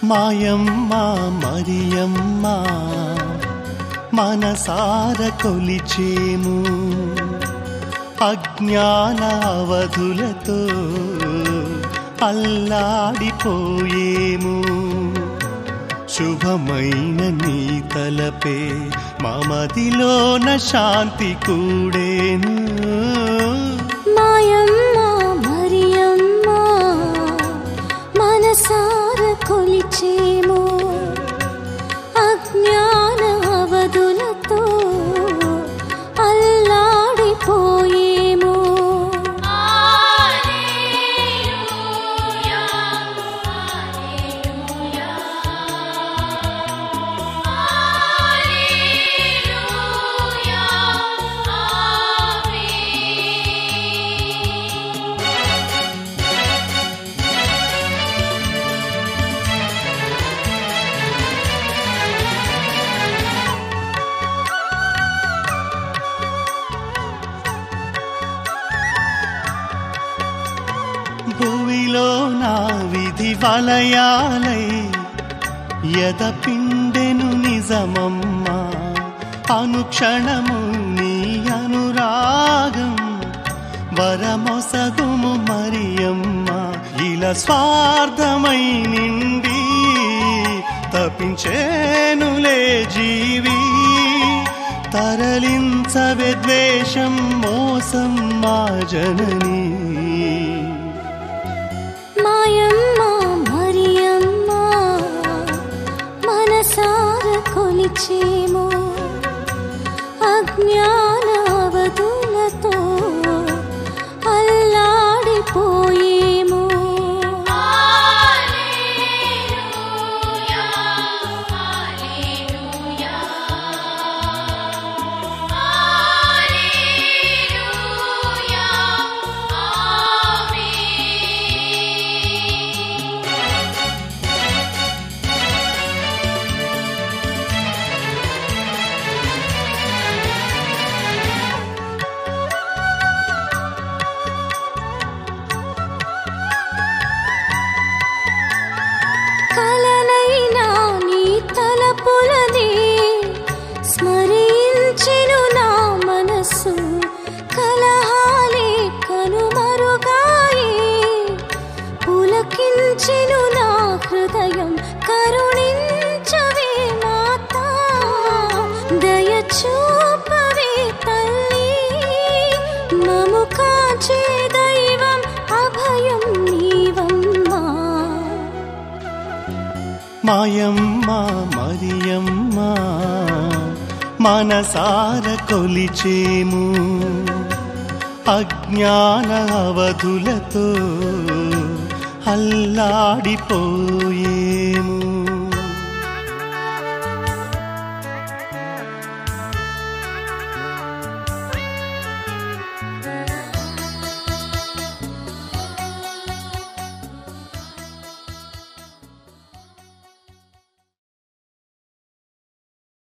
మాయమ్మ మరియమ్మ మనసార కొలిచేము, అజ్ఞాన అవధులతో అల్లాడిపోయేము. శుభమైన నీ తలపే మమదిలోన శాంతి కూడేను. మాయమ్మ మరియమ్మ మనసార కొలిచేము, అజ్ఞాన అవధులతో అల్లాడిపోయేము. భూమిలో నా విధి వలయాలై ఎదపిండెను నిజమమ్మ, అనుక్షణము నీ అనురాగం వరమొసగుము మరియమ్మ. ఇలా స్వార్థమై నిండి తపించేనులే జీవి, తరలించవే ద్వేషం మోసం మా జననీ. మాయమ్మ మరియమ్మ మనసార కొలిచేము, అజ్ఞాన అవధులతో అల్లాడిపోయేము. కలనైనా నీ తలపులనే స్మరించెను నా మనసు, కలహాలే కనుమరుగాయే పులకించెను నా హృదయం. కరుణించవే మాతా, దయ చూపవే తల్లి, మము కాచే దైవం అభయం నీవమ్మా. మాయమ్మ మరియమ్మ మనసార కొలిచేము, అజ్ఞాన అవధులతో అల్లాడిపో